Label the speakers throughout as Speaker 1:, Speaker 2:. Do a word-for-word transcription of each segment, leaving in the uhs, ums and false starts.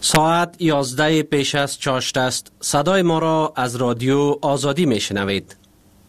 Speaker 1: ساعت یازده پیش از چاشت است. صدای ما را از رادیو آزادی می شنوید.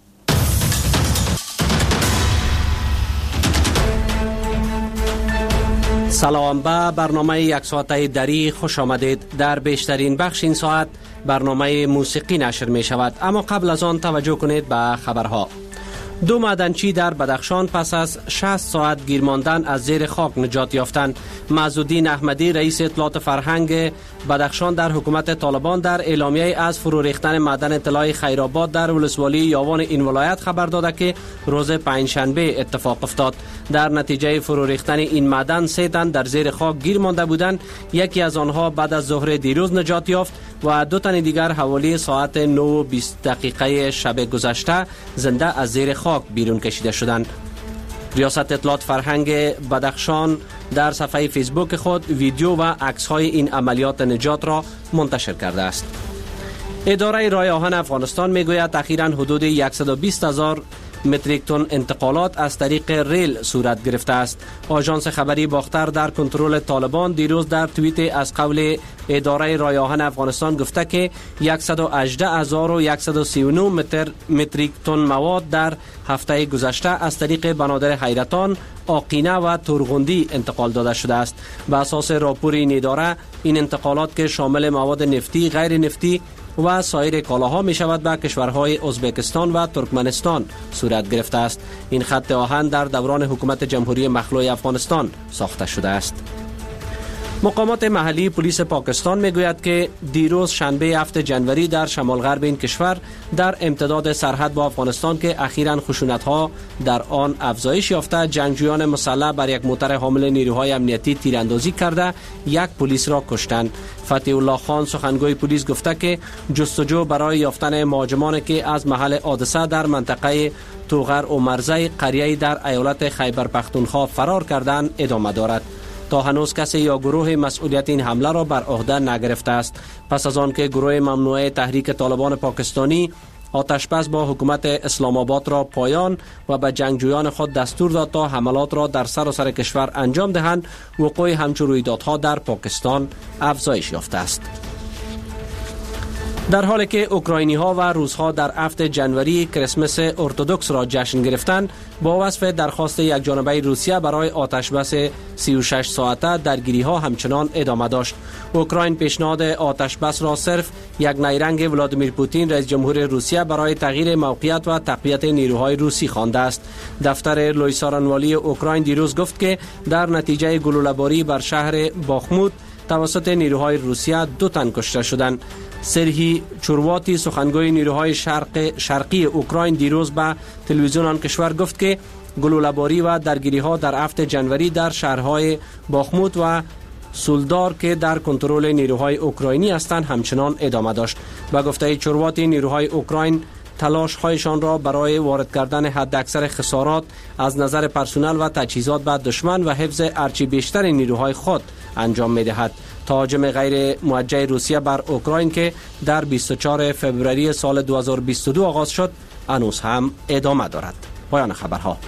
Speaker 1: سلام، به برنامه یک ساعته دری خوش آمدید. در بیشترین بخش این ساعت برنامه موسیقی نشر می شود، اما قبل از آن توجه کنید به خبرها. دو معدنچی در بدخشان پس از شصت ساعت گیر ماندن از زیر خاک نجات یافتند. معزالدین احمدی رئیس اطلاعات فرهنگ بدخشان در حکومت طالبان در اعلامیه از فرو ریختن معدن طلای خیرآباد در ولسوالی یاوان این ولایت خبر داده که روز پنجشنبه اتفاق افتاد. در نتیجه فرو ریختن این معدن سه تن در زیر خاک گیر مانده بودند. یکی از آنها بعد از ظهر دیروز نجات یافت و دو تن دیگر حوالی ساعت نه و بیست دقیقه شب گذشته زنده از زیر خاک بیرون کشیده شدند. ریاست اطلاعات فرهنگ بدخشان در صفحه فیسبوک خود ویدیو و عکس‌های این عملیات نجات را منتشر کرده است. اداره راه آهن افغانستان میگوید اخیراً حدود صد و بیست هزار متریک تن انتقالات از طریق ریل صورت گرفته است. آژانس خبری باختر در کنترل طالبان دیروز در توییت از قول اداره راه آهن افغانستان گفته که صد و هجده هزار و صد و سی و نه متر متریک تن مواد در هفته گذشته از طریق بنادر حیرتان، آقینه و تورغندی انتقال داده شده است. به اساس راپور این اداره، این انتقالات که شامل مواد نفتی، غیر نفتی و سایر کالاها می شود به کشورهای ازبکستان و ترکمنستان صورت گرفته است. این خط آهن در دوران حکومت جمهوری مخلوع افغانستان ساخته شده است. مقامات محلی پلیس پاکستان می گوید که دیروز شنبه هفتم جنوری در شمال غرب این کشور در امتداد سرحد با افغانستان که اخیراً خشونت ها در آن افزایش یافته، جنگجویان مسلح بر یک موتر حامل نیروهای امنیتی تیراندازی کرده یک پلیس را کشتند. فتح الله خان سخنگوی پلیس گفته که جستجو برای یافتن مهاجمانی که از محل حادثه در منطقه توغر و مرزه قریه در ایالت خیبر پختونخوا فرار کردند ادامه دارد. تا هنوز کسی یا گروه مسئولیت این حمله را بر عهده نگرفته است. پس از آن که گروه ممنوعه تحریک طالبان پاکستانی آتشبس با حکومت اسلام آباد را پایان و به جنگجویان خود دستور داد تا حملات را در سراسر کشور انجام دهند، وقوع همچون رویدادها در پاکستان افزایش یافته است. در حالی که اوکراینی ها و روس ها در هفتم جنوری کریسمس ارتدوکس را جشن گرفتند، با وصف درخواست یک جانبه روسیه برای آتشبس سی و شش ساعته درگیری ها همچنان ادامه داشت. اوکراین پیشنهاد آتشبس را صرف یک نیرنگ ولادیمیر پوتین رئیس جمهور روسیه برای تغییر موقعیت و تقویت نیروهای روسی خوانده است. دفتر لویسارانوالی اوکراین دیروز گفت که در نتیجه گلوله‌باری بر شهر باخموت توسط نیروهای روسیه دو تن کشته شدند. سرهی چورواتی سخنگوی نیروهای شرق شرقی اوکراین دیروز به تلویزیون آن کشور گفت که گلوله‌باری و درگیری ها در هفتم جنوری در شهرهای باخموت و سولدار که در کنترل نیروهای اوکراینی هستند همچنان ادامه داشت. به گفته چورواتی، نیروهای اوکراین تلاش هایشان را برای وارد کردن حداکثر خسارات از نظر پرسنل و تجهیزات به دشمن و حفظ ارچی بیشتر نیروهای خود انجام می دهد. تهاجم غیر موجه روسیه بر اوکراین که در بیست و چهارم فوریه سال دو هزار و بیست و دو آغاز شد هنوز هم ادامه دارد. پایان خبرها.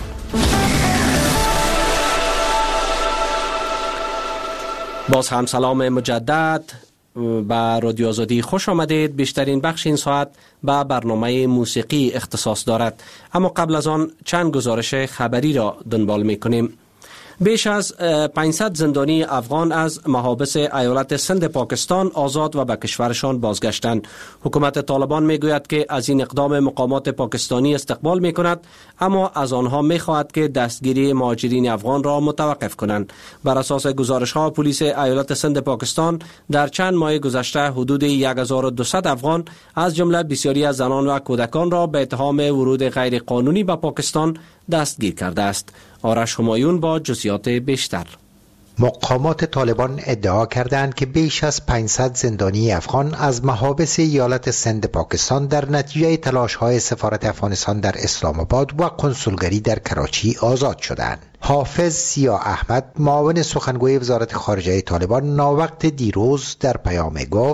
Speaker 1: باز هم سلام مجدد به رادیو آزادی خوش آمدید. بیشترین بخش این ساعت به برنامه موسیقی اختصاص دارد، اما قبل از آن چند گزارش خبری را دنبال می کنیم. بیش از پانصد زندانی افغان از محابس ایالت سند پاکستان آزاد و به کشورشان بازگشتند. حکومت طالبان میگوید که از این اقدام مقامات پاکستانی استقبال می کند، اما از آنها می خواهد که دستگیری مهاجرین افغان را متوقف کنند. بر اساس گزارش ها پلیس ایالت سند پاکستان در چند ماه گذشته حدود هزار و دویست افغان از جمله بسیاری از زنان و کودکان را به اتهام ورود غیر قانونی به پاکستان دستگیر کرده است. آرش همایون با جزئیات بیشتر.
Speaker 2: مقامات طالبان ادعا کردند که بیش از پانصد زندانی افغان از محابس ایالت سند پاکستان در نتیجه تلاش‌های سفارت افغانستان در اسلام آباد و کنسولگری در کراچی آزاد شدند. حافظ سیاه احمد، معاون سخنگوی وزارت خارجه طالبان، ناوقت دیروز در پیام گفت: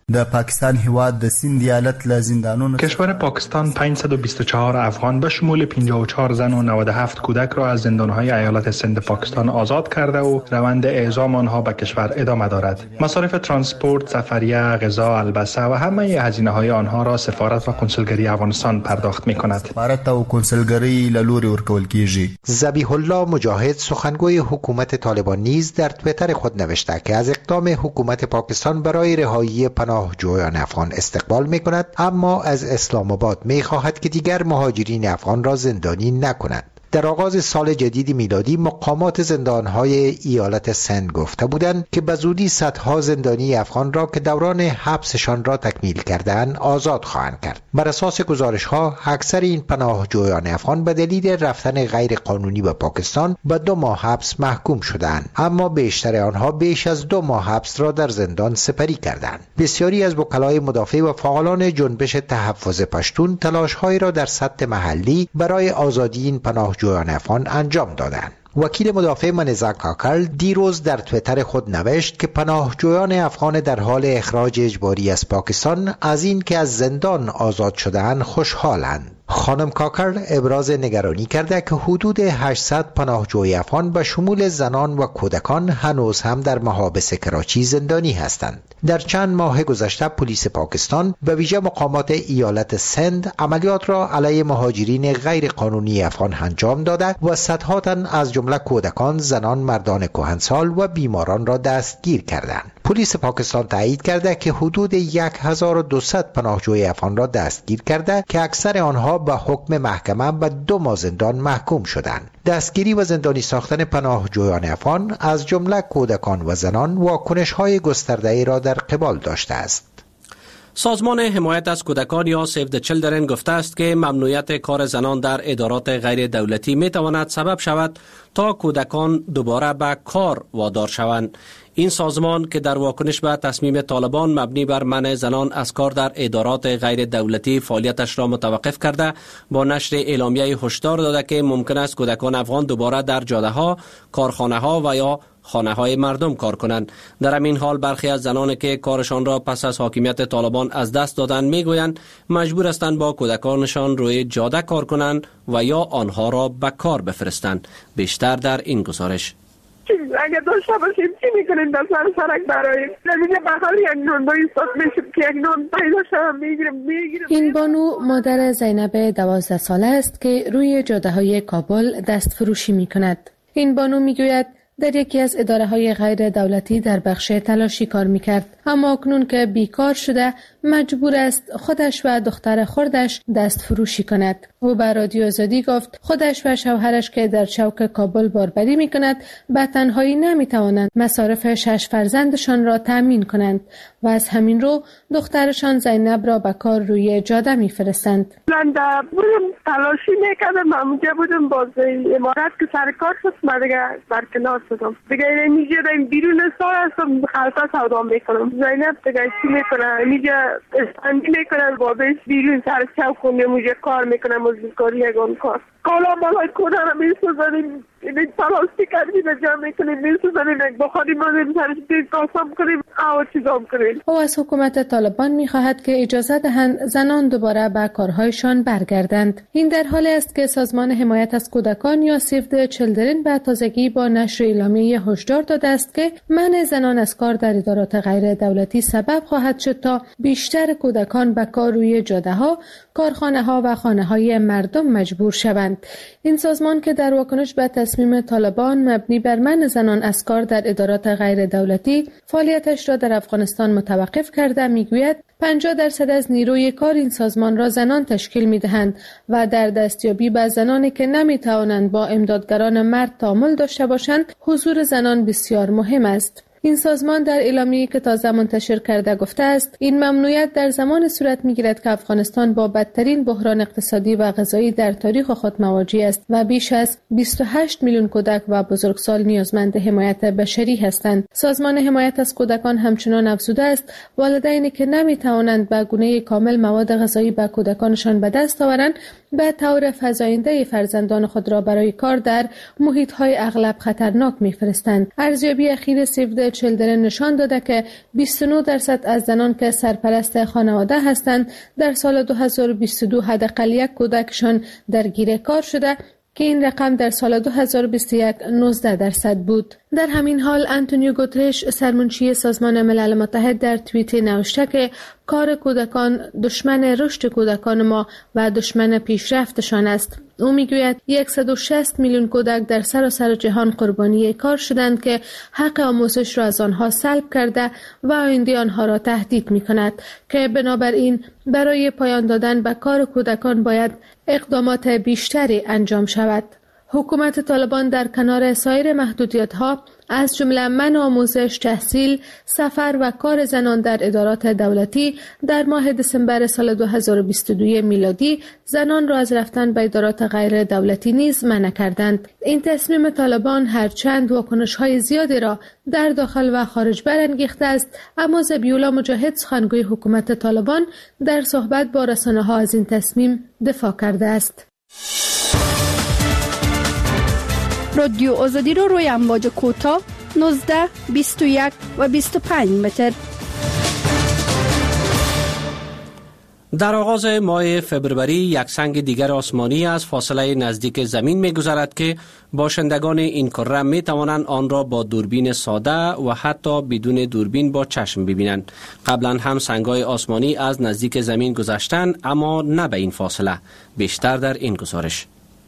Speaker 3: د پاکستان هیواد د سند ایالت له زندانونو
Speaker 4: کشور پاکستان پانصد و بیست و چهار افغان به شمول پنجاه و چهار زن و نود و هفت کودک را از زندانهای ایالت سند پاکستان آزاد کرده و روند اعزام آنها به کشور ادامه دارد. مصارف ترانسپورت، سفریه، غذا، البسه و همه هزینه‌های آنها را سفارت و کنسولگری افغانستان پرداخت می‌کند.
Speaker 3: سفارت او کنسولگری له لوري ورکول کیږي.
Speaker 2: ذبیح الله مجاهد سخنگوی حکومت طالبان نیز در توییتر خود نوشته که از اقدام حکومت پاکستان برای رهایی پناهجویان افغان استقبال می‌کند، اما از اسلام آباد می‌خواهد که دیگر مهاجرین افغان را زندانی نکند. در آغاز سال جدید میلادی مقامات زندانهای ایالت سند گفته بودند که به زودی صدها زندانی افغان را که دوران حبسشان را تکمیل کردند آزاد خواهند کرد. بر اساس گزارش‌ها اکثر این پناهجویان افغان به دلیل رفتن غیر قانونی به پاکستان به دو ماه حبس محکوم شدند، اما بیشتر آنها بیش از دو ماه حبس را در زندان سپری کردند. بسیاری از وکلای مدافع و فعالان جنبش تحفظ پشتون تلاش‌هایی را در سطح محلی برای آزادی این پناهجویان جویان افغان انجام دادند. وکیل مدافع منیزا کاکل دیروز در توییتر خود نوشت که پناهجویان افغان در حال اخراج اجباری از پاکستان از این که از زندان آزاد شده‌اند خوشحالند. خانم کاکر ابراز نگرانی کرده که حدود هشتصد پناهجوی افغان به شمول زنان و کودکان هنوز هم در محابس کراچی زندانی هستند. در چند ماه گذشته پلیس پاکستان به ویژه مقامات ایالت سند عملیات را علیه مهاجرین غیر قانونی افغان انجام داده و صدها تن از جمله کودکان، زنان، مردان کهنسال و بیماران را دستگیر کردند. پلیس پاکستان تایید کرده که حدود هزار و دویست پناهجوی افغان را دستگیر کرده که اکثر آنها به حکم محکمه به دو ماه زندان محکوم شدند. دستگیری و زندانی ساختن پناهجویان افغان از جمله کودکان و زنان واکنش‌های گسترده‌ای را در قبال داشته است.
Speaker 1: سازمان حمایت از کودکان یا سیو د چیلدرن گفته است که ممنوعیت کار زنان در ادارات غیر دولتی می تواند سبب شود تا کودکان دوباره به کار وادار شوند. این سازمان که در واکنش به تصمیم طالبان مبنی بر منع زنان از کار در ادارات غیر دولتی فعالیتش را متوقف کرده، با نشر اعلامیه هشدار داده که ممکن است کودکان افغان دوباره در جاده‌ها، کارخانه‌ها و یا خانه های مردم کار کنند. در همین حال برخی از زنانی که کارشان را پس از حاکمیت طالبان از دست دادند میگویند مجبور هستند با کودکانشان روی جاده کار کنند و یا آنها را به کار بفرستند. بیشتر در این گزارش.
Speaker 5: اگه داشته باشیم چی میکنیم در سر سرک براییم؟ نمیشه بخال یک نون با ایستاد میشیم که یک نون پیدا شدم میگیرم میگیرم.
Speaker 6: این بانو مادر زینب دوازده ساله است که روی جاده های کابل دست فروشی میکند. این بانو میگوید در یکی از اداره های غیر دولتی در بخش تلاشی کار میکرد، اما اکنون که بیکار شده مجبور است خودش و دختر خردش دست فروشی کند. او به رادیو آزادی گفت خودش و شوهرش که در چوک کابل باربری میکند به تنهایی نمیتوانند مصارف شش فرزندشان را تأمین کنند و از همین رو دخترشان زینب را به کار روی جاده میفرستند.
Speaker 5: من بودم تلاشی میکردم، اونجا بودم باز امارت که سر کار شد، من دیگه برکنار شدم. دیگه اینجا داریم بیرون سال هستم، خلطه سودا میکنم. زینب دیگه چی میکنه؟ اینجا استندی میکنه بابش بیرون سر چوک کنیم، اونجا کار میکنه، مزدکاری یگان کار. کالا مالای کنه رو میسوزنیم، این پلاستی کردیم جمع میکنیم، میسوزنیم، یک بخاری مانیم سرش دید کاسم کنیم، آو چیزام کنیم.
Speaker 6: او از حکومت طالبان میخواهد که اجازه دهند زنان دوباره به کارهایشان برگردند. این در حالی است که سازمان حمایت از کودکان یا سیو د چیلدرن به تازگی با نشر اعلامیه هشدار داده است که منع زنان از کار در ادارات غیر دولتی سبب خواهد شد تا بیشتر کودکان به کار روی جاده‌ها، کارخانه‌ها و خانه‌های مردم مجبور شوند. این سازمان که در واکنش به تصمیم طالبان مبنی بر منع زنان از کار در ادارات غیر دولتی فعالیتش را در افغانستان متوقف کرده میگوید پنجاه درصد از نیروی کار این سازمان را زنان تشکیل میدهند و در دستیابی به زنانی که نمیتوانند با امدادگران مرد تعامل داشته باشند حضور زنان بسیار مهم است. این سازمان در اعلامیه‌ای که تازه منتشر کرده گفته است این ممنوعیت در زمان صورت می‌گیرد که افغانستان با بدترین بحران اقتصادی و غذایی در تاریخ خود مواجه است و بیش از بیست و هشت میلیون کودک و بزرگسال نیازمند حمایت بشری هستند. سازمان حمایت از کودکان همچنان افزوده است والدینی که نمی‌توانند به گونه کامل مواد غذایی به کودکانشان به دست آورند به طور فزاینده فرزندان خود را برای کار در محیط‌های اغلب خطرناک می‌فرستند. ارزیابی اخیر سیو د چلدرن نشان داده که بیست و نه درصد از زنان که سرپرست خانواده هستند در سال دو هزار و بیست و دو حداقل یک کودکشان درگیر کار شده که این رقم در سال دو هزار و بیست و یک نوزده درصد بود. در همین حال انتونیو گوترش سرمنشی سازمان ملل متحد در توییت نوشته که کار کودکان دشمن رشد کودکان ما و دشمن پیشرفتشان است. او میگوید صد و شصت میلیون کودک در سراسر جهان قربانی کار شدند که حق آموزش را از آنها سلب کرده و آینده آنها را تهدید میکند که بنابراین برای پایان دادن به کار کودکان باید اقدامات بیشتری انجام شود. حکومت طالبان در کنار سایر محدودیت‌ها از جمله منع آموزش، تحصیل، سفر و کار زنان در ادارات دولتی در ماه دسامبر سال دو هزار و بیست و دو میلادی زنان را از رفتن به ادارات غیر دولتی نیز منع کردند. این تصمیم طالبان هرچند واکنش‌های زیادی را در داخل و خارج برانگیخته است، اما ذبیح‌الله مجاهد سخنگوی حکومت طالبان در صحبت با رسانه‌ها از این تصمیم دفاع کرده است.
Speaker 7: رادیو آزادی رو روی امواج کوتاه نوزده، بیست و یک و بیست و پنج متر.
Speaker 1: در آغاز ماه فبروری یک سنگ دیگر آسمانی از فاصله نزدیک زمین می‌گذرد که باشندگان این کره می‌توانند آن را با دوربین ساده و حتی بدون دوربین با چشم ببینند. قبلا هم سنگ‌های آسمانی از نزدیک زمین گذشتند، اما نه به این فاصله. بیشتر در این گزارش.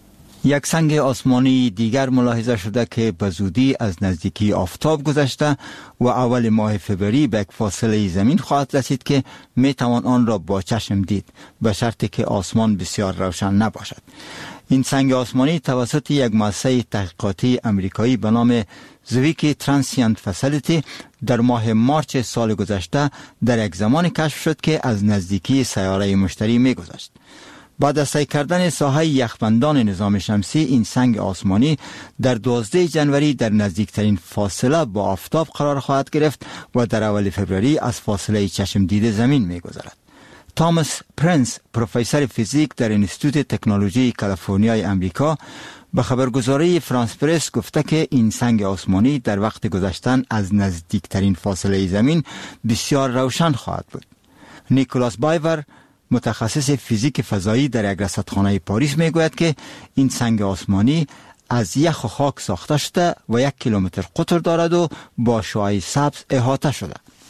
Speaker 8: یک سنگ آسمانی دیگر ملاحظه شده که به زودی از نزدیکی آفتاب گذشته و اول ماه فوریه به یک فاصله زمین خواهد رسید که می توان آن را با چشم دید، به شرطی که آسمان بسیار روشن نباشد. این سنگ آسمانی توسط یک مؤسسه تحقیقاتی امریکایی به نام زویکی ترانسینت فسیلیتی در ماه مارچ سال گذشته در یک زمان کشف شد که از نزدیکی سیاره مشتری می گذشت. بعد از طی کردن ساحه یخبندان نظام شمسی، این سنگ آسمانی در دوازده ژانویه در نزدیکترین فاصله با آفتاب قرار خواهد گرفت و در اول فوریه از فاصله چشم دیده زمین می گذرد. تامس پرنس، پروفسور فیزیک در انستیتوت تکنولوژی کالیفرنیای امریکا، به خبرگزاری فرانس پرس گفته که این سنگ آسمانی در وقت گذشتن از نزدیکترین فاصله زمین بسیار روشن خواهد بود. نیکولاس بایور، متخصص فیزیک فضایی در یک رصدخانه پاریس میگوید که این سنگ آسمانی از یخ و خاک ساخته شده و یک کیلومتر قطر دارد و با شعاع سبز احاطه شده.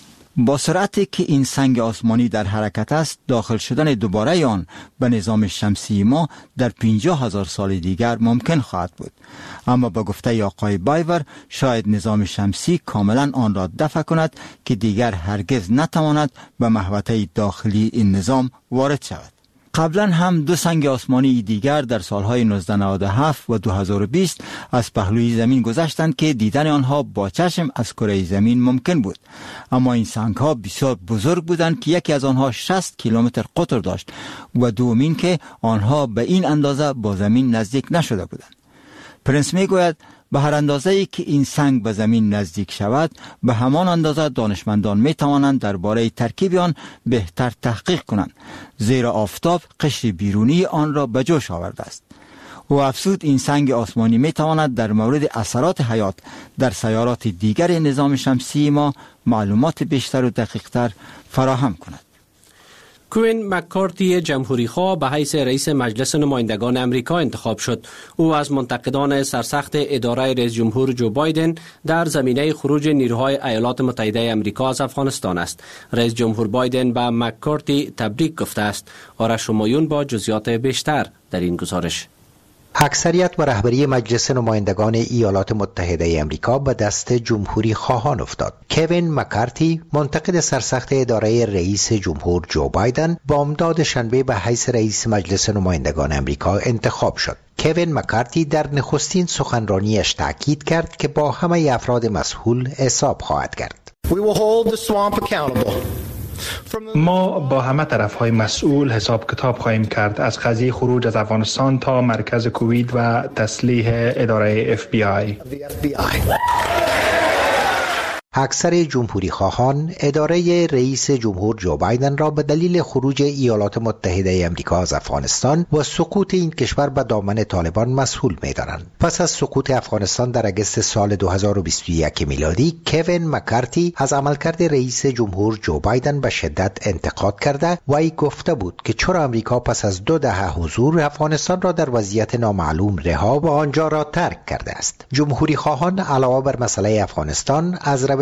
Speaker 8: با سرعتی که این سنگ آسمانی در حرکت است، داخل شدن دوباره آن به نظام شمسی ما در پنجاه هزار سال دیگر ممکن خواهد بود. اما با گفته آقای بایور، شاید نظام شمسی کاملا آن را دفع کند که دیگر هرگز نتواند به محوطه داخلی این نظام وارد شود. قبلا هم دو سنگ آسمانی دیگر در سالهای نوزده نود و هفت و دو هزار و بیست از پهلوی زمین گذشتند که دیدن آنها با چشم از کره زمین ممکن بود، اما این سنگ ها بسیار بزرگ بودند که یکی از آنها شصت کیلومتر قطر داشت و دومین که آنها به این اندازه با زمین نزدیک نشده بودند. پرنس می گوید به هر اندازه‌ای که این سنگ به زمین نزدیک شود، به همان اندازه دانشمندان می توانند درباره ترکیب آن بهتر تحقیق کنند، زیرا آفتاب قشر بیرونی آن را به جوش آورده است. و افزود این سنگ آسمانی می تواند در مورد اثرات حیات در سیارات دیگر نظام شمسی ما معلومات بیشتر و دقیق‌تر فراهم کند.
Speaker 1: کوین مکارتی جمهوری‌خواه به حیث رئیس مجلس نمایندگان امریکا انتخاب شد. او از منتقدان سرسخت اداره رئیس جمهور جو بایدن در زمینه خروج نیروهای ایالات متحده امریکا از افغانستان است. رئیس جمهور بایدن به مکارتی تبریک گفته است. آرش همایون با جزئیات بیشتر در این گزارش.
Speaker 2: اکثریت و رهبری مجلس نمایندگان ایالات متحده امریکا به دست جمهوری خواهان افتاد. کوین مکارتی، منتقد سرسخت اداره رئیس جمهور جو بایدن، بامداد شنبه به حیث رئیس مجلس نمایندگان امریکا انتخاب شد. کوین مکارتی در نخستین سخنرانیش تاکید کرد که با همه افراد مسئول حساب خواهد کرد.
Speaker 4: ما با همه طرف‌های مسئول حساب کتاب خواهیم کرد، از قضیه خروج از افغانستان تا مرکز کووید و تسلیح اداره اف بی آی.
Speaker 2: اکثر جمهوری خواهان اداره رئیس جمهور جو بایدن را به دلیل خروج ایالات متحده آمریکا از افغانستان و سقوط این کشور به دامن طالبان مسئول می‌دانند. پس از سقوط افغانستان در اگست سال دو هزار و بیست و یک میلادی، کوین مکارتی از عملکرد رئیس جمهور جو بایدن به شدت انتقاد کرده و ای گفته بود که چرا آمریکا پس از دو دهه حضور افغانستان را در وضعیت نامعلوم رها و آنجا را ترک کرده است. جمهوری خواهان علاوه بر مسئله افغانستان از